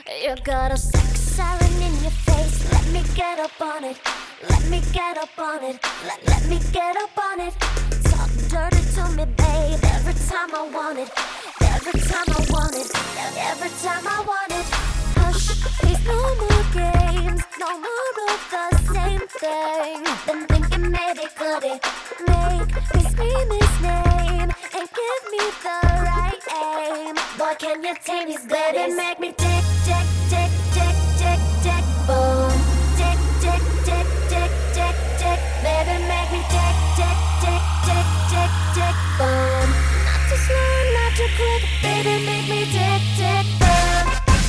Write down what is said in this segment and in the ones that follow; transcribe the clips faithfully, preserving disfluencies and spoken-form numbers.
You got a sex siren in your face. Let me get up on it. Let me get up on it. Let, let me get up on it. Talk dirty to me, babe. Every time I want it. Every time I want it. Every time I want it. Hush, please, no more games. No more of the same thing. Been thinking maybe could it make me scream his name and give me the right aim. Boy, can you tame his baby? Make me tick, tick, tick, tick, tick, tick, boom. Tick, tick, tick, tick, tick, tick. Baby, make me tick, tick, tick, tick, tick, tick, boom. Not too slow, not too quick. Baby, make me tick, tick, boom.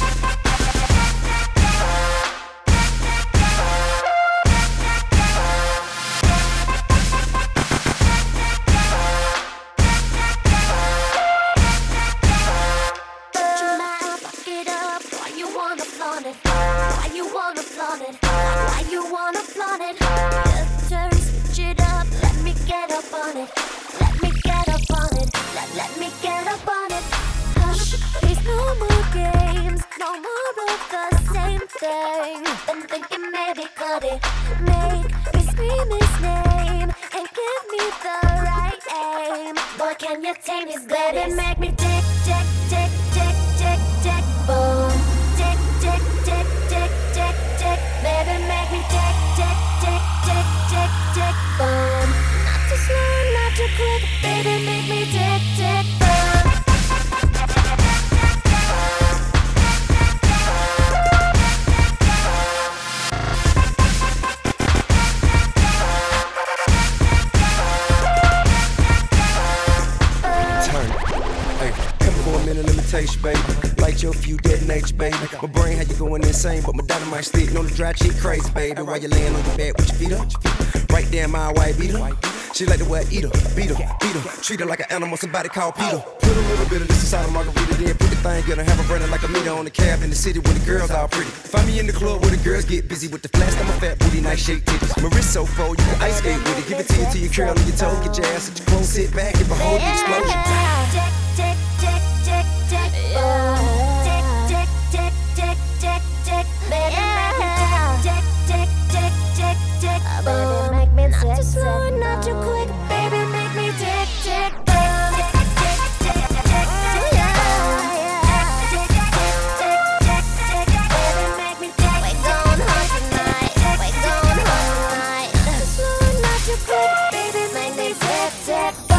Why you wanna flaunt it? Why you wanna flaunt it? Just turn, switch it up. Let me get up on it. Let me get up on it. Let, let me get up on it. Hush, please, no more games. No more of the same thing. Been thinking maybe could it make me scream his name and give me the right aim. Boy, can you tame his baby? Make me tick, tick, tick, tick, tick, tick, boom. Tick, tick, tick, tick, tick, tick. Baby, make me tick, tick, tick, tick, tick, tick, boom. Not too slow, not too quick. Baby, make me tick, tick, boom. Turn. Hey, come for a minute, let me taste you, baby. Light your few detonate you, baby. My brain had you going insane, but my dynamite stick on the dry cheek crazy, baby. While you laying on your bed with your feet up, right there, my white beater. She like the way I eat her, beat her, beat her. Treat her like an animal, somebody call Peter. Put a little bit of this inside a margarita, then put the thing in her, have her running like a meter on the cab in the city where the girls all pretty. Find me in the club where the girls get busy with the flash. I'm a fat booty, nice shake titties. My wrist so full, you can ice skate with it. Give it to you till you curl on your toe, get your ass at your clothes, sit back and behold the explosion. Tick, tick, tick, tick, tick, boom. Tick, tick, tick, tick, tick, tick. Baby, make me tick, tick, tick, tick, tick, boom. Not too slow, not too quick. Baby, make me tick, tick, boom. Tick, tick, tick, tick, tick, tick, tick, tick, tick. Baby, make me tick. We gon' home tonight. We gon' home tonight. Not too slow, not too quick. Baby, make me tick, tick.